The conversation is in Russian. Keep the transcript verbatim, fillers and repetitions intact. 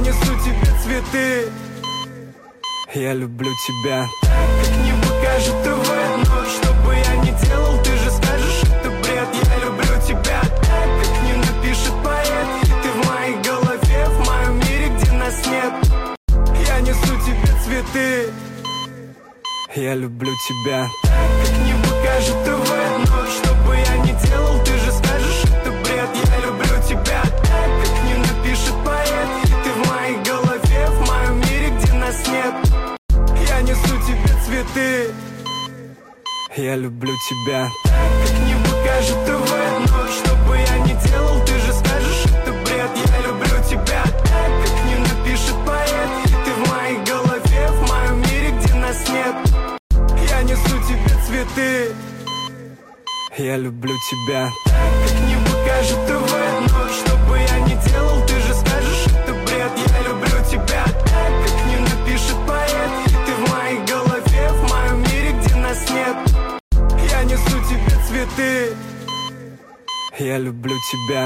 несу тебе цветы. Я люблю тебя. Как не покажет ТВ, но что бы я ни делал, ты же скажешь, это бред. Я люблю тебя, как не напишет поэт. Ты в моей голове, в моем мире, где нас нет. Я несу тебе цветы. Я люблю тебя. Как не покажет ТВ, но что бы я ни делал, ты же скажешь, это бред. Я люблю тебя, как не напишет поэт. Ты в моей голове, в моем мире, где нас нет. Я несу тебе цветы. Я люблю тебя. Как не покажет ТВ, но что бы я ни делал, ты же скажешь, это бред. Я люблю тебя, как не напишет поэт. Ты в моей голове, в моем мире, где нас нет. Я несу тебе цветы. Я люблю тебя. Как не покажет ТВ, но что бы я ни делал, ты же скажешь, это бред. Я люблю тебя, как не напишет поэт. Ты в моей голове, в моем мире, где нас нет. Я несу тебе цветы. Я люблю тебя.